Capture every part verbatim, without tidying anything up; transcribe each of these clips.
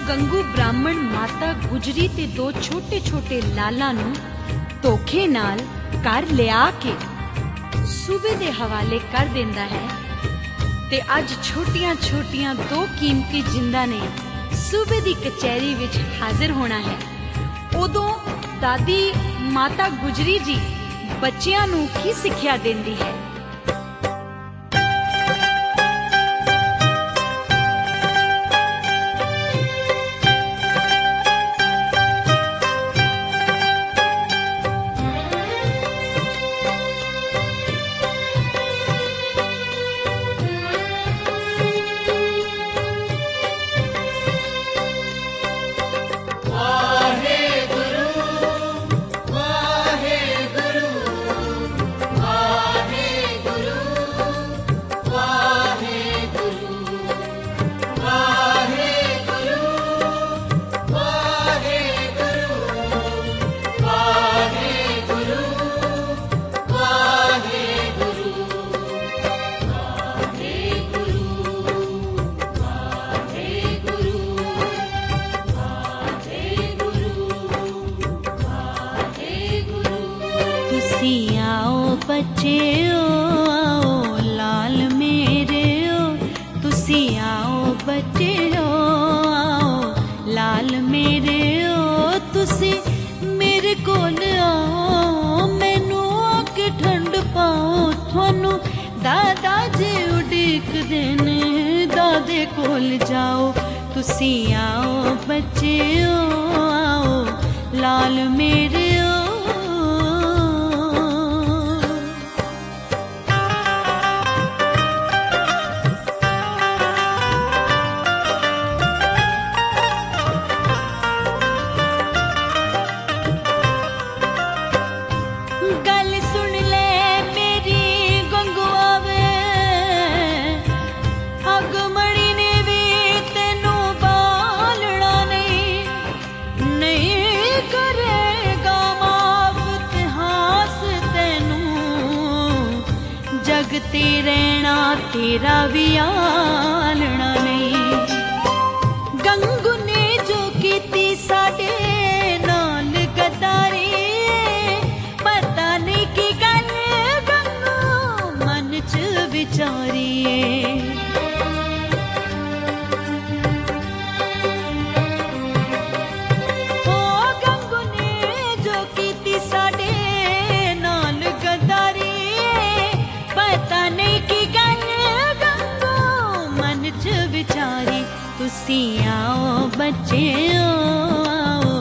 गंगू ब्राह्मण माता गुजरी ते दो छोटे छोटे लाला नू धोखे नाल घर लिया के सूबे दे हवाले कर देंदा है ते अज छोटियां छोटियां दो कीमती जिंदा ने सूबे दी कचहरी विच हाजिर होना है। उदों दादी माता गुजरी जी बच्चियां नू की सिक्ख्या देंदी है। बच्चे ओ आओ लाल मेरे ओ तुसी आओ बच्चे ओ आओ लाल मेरे ओ तुसी मेरे कोल आओ मैनू आके ठंड पाओ थानू दादा जी उड़ीक देने दादे कोल जाओ तुसी आओ बच्चे ओ आओ लाल मेरे ओ। जगते रहना तेरा भी आलना नहीं गंगू ने जो कीती साडे नाल गद्दारी पता नहीं की गल गंगू मन च विचारी ओ गंगू ने जो कीती साडे नाल गद्दारी पता नहीं की गल गंगू मन च विचारी तुसी आओ बच्चे ओ आओ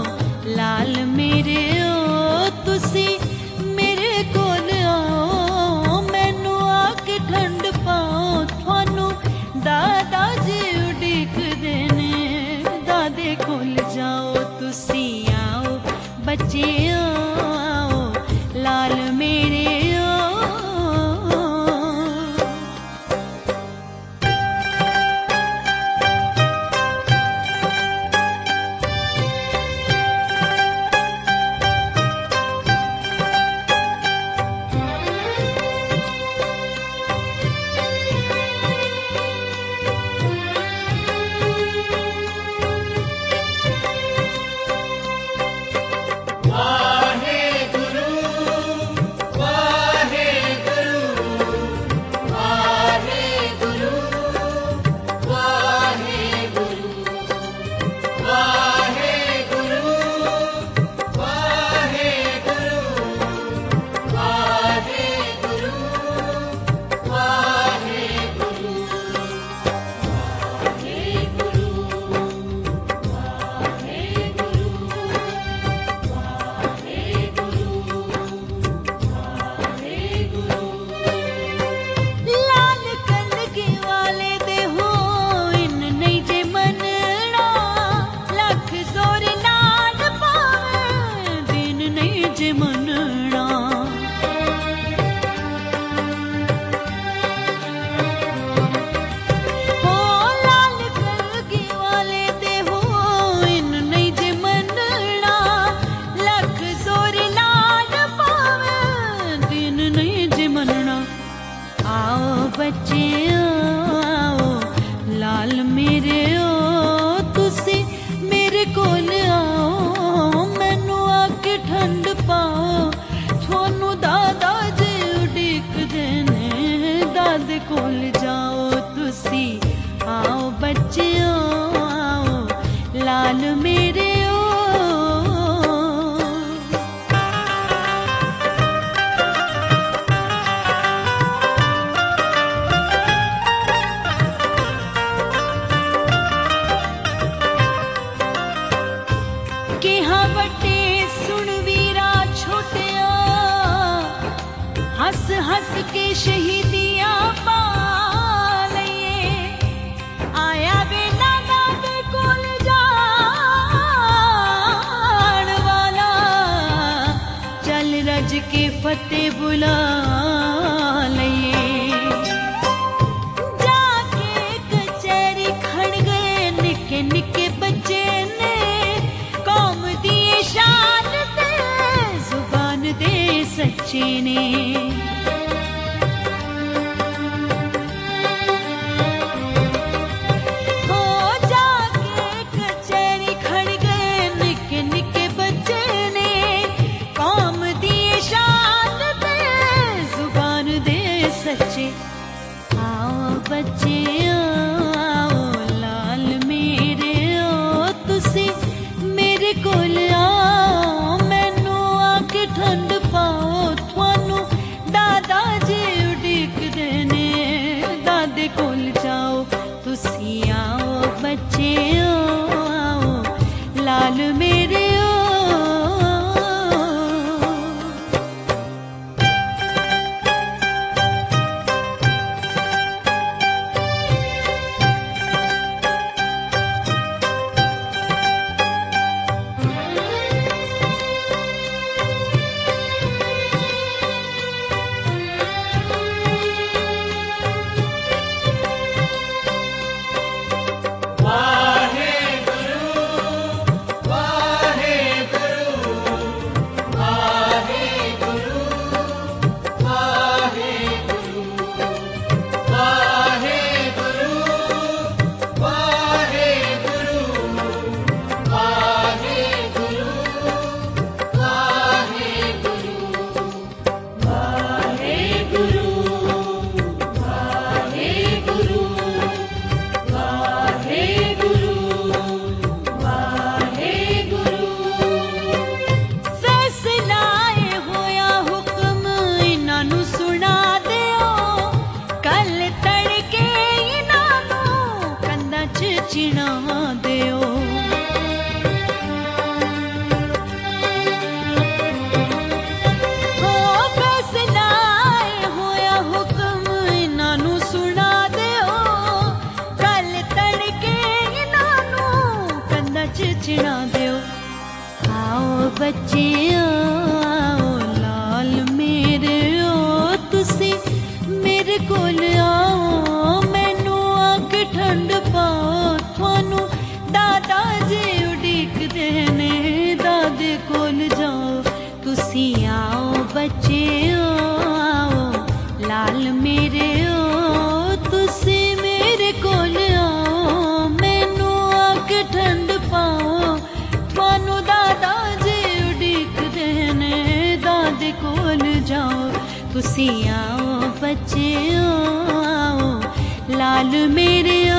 पाओ थानू दादा जी उड़ीकदे ने दादे कोल जाओ तुसी आओ बच्चियो आओ लाल मेरे ओ हस हस के शहीदियां पा लइए आया बेला दादे कोल जान वाला चल रज के फतेह बुला लइए जाके कचहरी खड़ गए निके निके बच्चे ने कौम दी शान ते जुबान दे सच्चे ने बच्चे आओ लाल मेरे ओ तुसी मेरे कोल आओ मैनू आके ठंड पाओ थानू दादा जी उड़ीकदे ने दादे कोल जाओ तुसी आओ बच्चे आओ लाल मेरे ओ चिना दियो आओ बच्चे आओ लाल मेरे ओ तुसी मेरे कोल आओ मैनू आके ठंड पाओ थानू दादा जी उड़ीकदे ने दादे कोल जाओ तुसी आओ बच्चे आओ लाल मेरे ओ तुसी मेरे कोल आओ मैनू आके ठंड पाओ थानू दादा जी उड़ीकदे ने दादे कोल जाओ तुसी आओ बच्चे आओ लाल मेरे